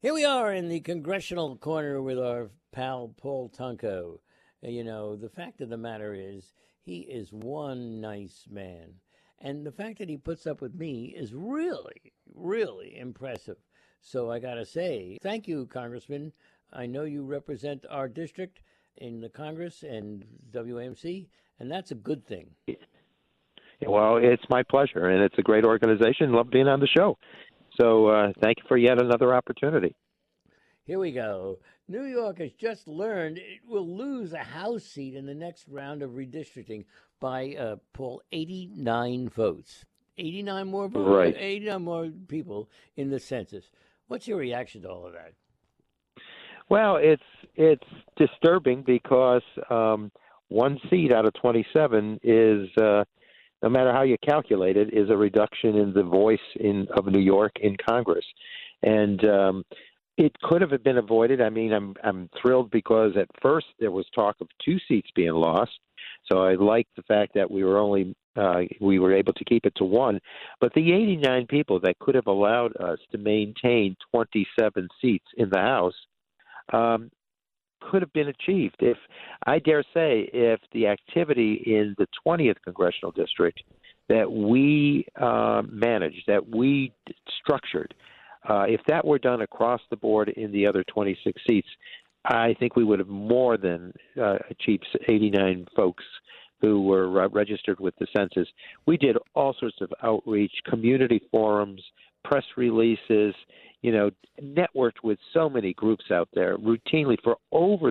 Here we are in the congressional corner with our pal Paul Tonko. You know, the fact of the matter is, he is one nice man. And the fact that he puts up with me is really, really impressive. So I got to say, thank you, Congressman. I know you represent our district in the Congress and WAMC, and that's a good thing. Well, it's my pleasure, and it's a great organization. Love being on the show. So thank you for yet another opportunity. Here we go. New York has just learned it will lose a House seat in the next round of redistricting by, Paul, 89 votes. 89 more votes, Right. 89 more people in the census. What's your reaction to all of that? Well, it's disturbing because one seat out of 27 is, no matter how you calculate it, is a reduction in the voice of New York in Congress, and it could have been avoided. I mean, I'm thrilled because at first there was talk of two seats being lost, so I like the fact that we were able to keep it to one. But the 89 people that could have allowed us to maintain 27 seats in the House could have been achieved if, I dare say, if the activity in the 20th congressional district that we managed, that we structured, if that were done across the board in the other 26 seats, I think we would have more than achieved 89 folks who were registered with the census. We did all sorts of outreach, community forums, press releases, networked with so many groups out there routinely for over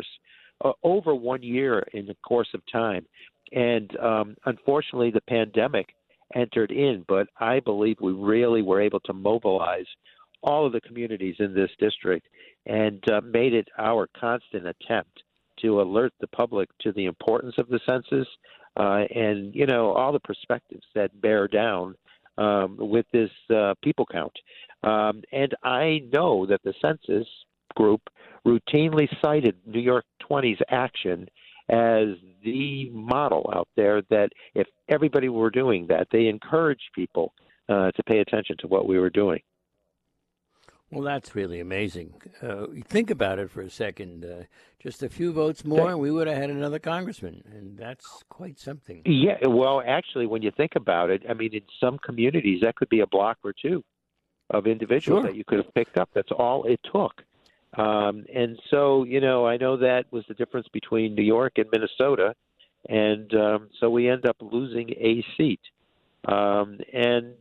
1 year in the course of time. And unfortunately, the pandemic entered in, but I believe we really were able to mobilize all of the communities in this district and made it our constant attempt to alert the public to the importance of the census and, all the perspectives that bear down with this people count. And I know that the census group routinely cited New York 20's action as the model out there, that if everybody were doing that, they encouraged people to pay attention to what we were doing. Well, that's really amazing. Think about it for a second. Just a few votes more, and we would have had another congressman, and that's quite something. Yeah, well, actually, when you think about it, I mean, in some communities, that could be a block or two of individuals that you could have picked up. That's all it took. And so, I know that was the difference between New York and Minnesota, and so we end up losing a seat. And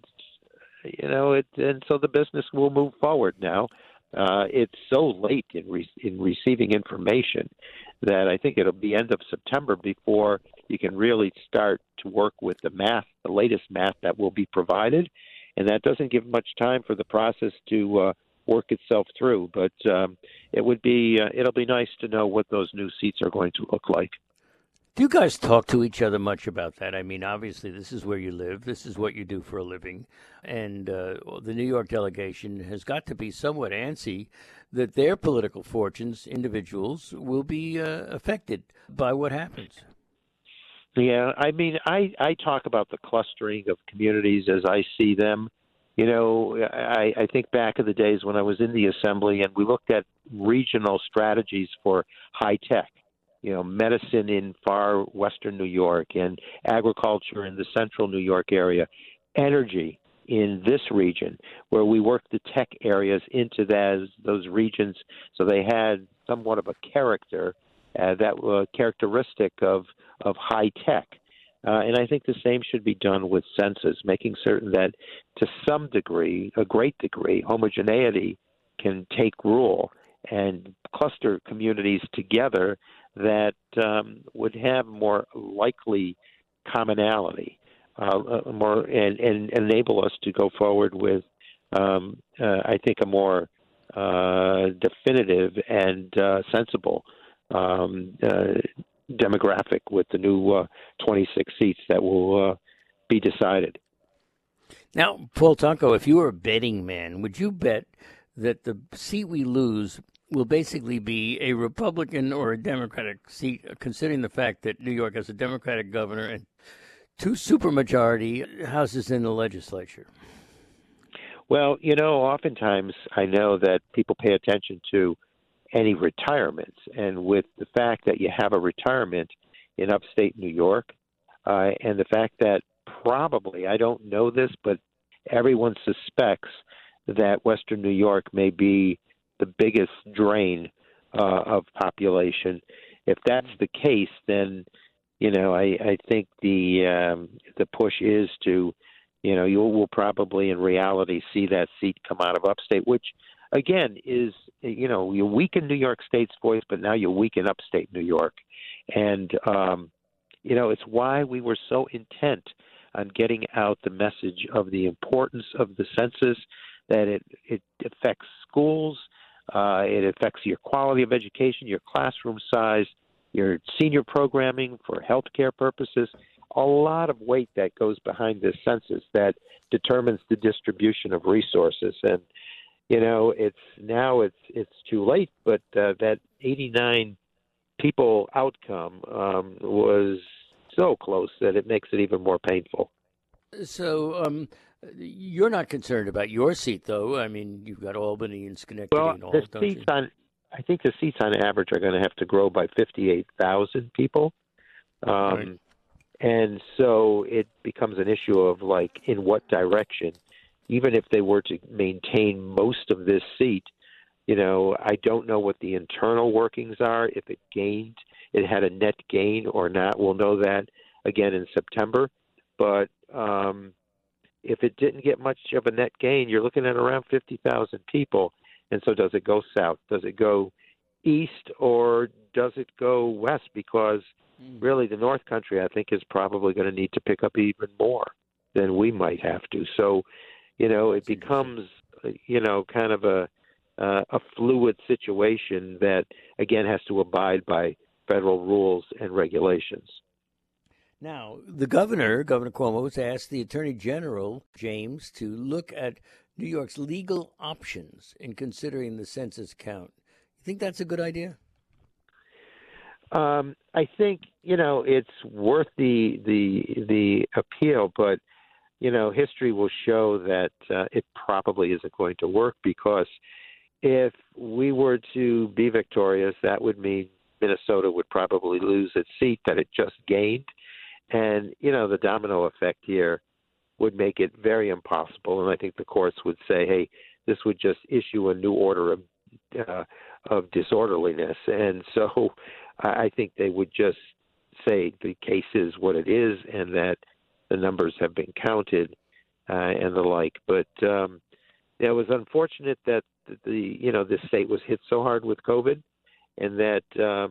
so the business will move forward now. It's so late in receiving information that I think it'll be end of September before you can really start to work with the latest math that will be provided, and that doesn't give much time for the process to work itself through. But it'll be nice to know what those new seats are going to look like. Do you guys talk to each other much about that? I mean, obviously, this is where you live. This is what you do for a living. And the New York delegation has got to be somewhat antsy that their political fortunes, individuals, will be affected by what happens. Yeah, I mean, I talk about the clustering of communities as I see them. I think back in the days when I was in the assembly and we looked at regional strategies for high tech. Medicine in far western New York and agriculture in the central New York area, energy in this region, where we worked the tech areas into those regions so they had somewhat of a character that was characteristic of high tech. And I think the same should be done with census, making certain that to some degree, a great degree, homogeneity can take rule and cluster communities together that would have more likely commonality, more and enable us to go forward with, I think, a more definitive and sensible demographic with the new 26 seats that will be decided. Now, Paul Tonko, if you were a betting man, would you bet that the seat we lose will basically be a Republican or a Democratic seat, considering the fact that New York has a Democratic governor and two supermajority houses in the legislature? Well, oftentimes I know that people pay attention to any retirements, and with the fact that you have a retirement in upstate New York, and the fact that probably, I don't know this, but everyone suspects that Western New York may be the biggest drain of population. If that's the case, then I think the push is to, you will probably in reality see that seat come out of upstate, which again is, you weaken New York State's voice, but now you weaken upstate New York. And, it's why we were so intent on getting out the message of the importance of the census, that it affects schools, it affects your quality of education, your classroom size, your senior programming for healthcare purposes. A lot of weight that goes behind this census that determines the distribution of resources. And it's too late, but that 89 people outcome was so close that it makes it even more painful. So you're not concerned about your seat, though. I mean, you've got Albany and Schenectady and all, don't you? I think the seats on average are going to have to grow by 58,000 people. Right. And so it becomes an issue of, like, in what direction. Even if they were to maintain most of this seat, I don't know what the internal workings are, if it had a net gain or not. We'll know that again in September. But if it didn't get much of a net gain, you're looking at around 50,000 people. And so does it go south? Does it go east, or does it go west? Because really the North Country, I think, is probably going to need to pick up even more than we might have to. So, it becomes, kind of a fluid situation that, again, has to abide by federal rules and regulations. Now, the Governor Cuomo, has asked the Attorney General, James, to look at New York's legal options in considering the census count. You think that's a good idea? I think, it's worth the appeal, but, history will show that it probably isn't going to work, because if we were to be victorious, that would mean Minnesota would probably lose its seat that it just gained. And, the domino effect here would make it very impossible. And I think the courts would say, hey, this would just issue a new order of disorderliness. And so I think they would just say the case is what it is, and that the numbers have been counted and the like. But it was unfortunate that this state was hit so hard with COVID, and that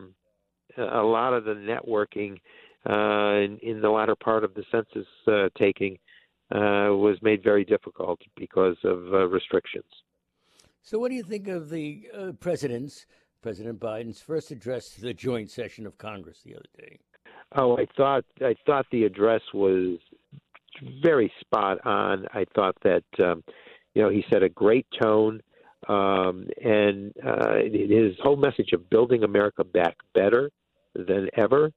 a lot of the networking in the latter part of the census taking was made very difficult because of restrictions. So what do you think of the President Biden's first address to the joint session of Congress the other day? Oh, I thought the address was very spot on. I thought that he set a great tone, and his whole message of building America back better than ever.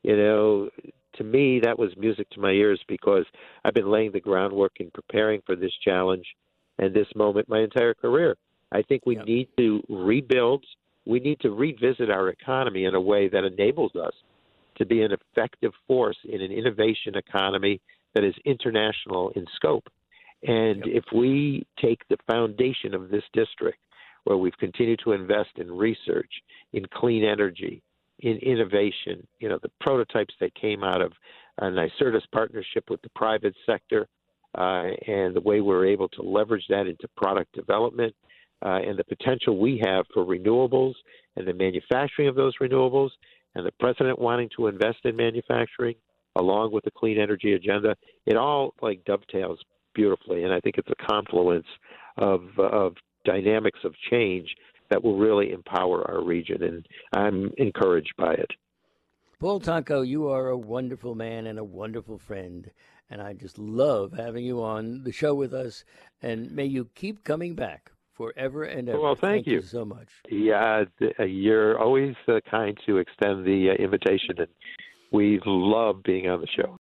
To me, that was music to my ears, because I've been laying the groundwork in preparing for this challenge and this moment my entire career. I think we need to rebuild. We need to revisit our economy in a way that enables us to be an effective force in an innovation economy that is international in scope. And if we take the foundation of this district, where we've continued to invest in research, in clean energy, in innovation, the prototypes that came out of a NYSERDA's partnership with the private sector, and the way we're able to leverage that into product development, and the potential we have for renewables and the manufacturing of those renewables, and the president wanting to invest in manufacturing along with the clean energy agenda, it all dovetails beautifully. And I think it's a confluence of dynamics of change that will really empower our region, and I'm encouraged by it. Paul Tonko, you are a wonderful man and a wonderful friend, and I just love having you on the show with us, and may you keep coming back forever and ever. Well, thank you so much. Yeah, you're always kind to extend the invitation, and we love being on the show.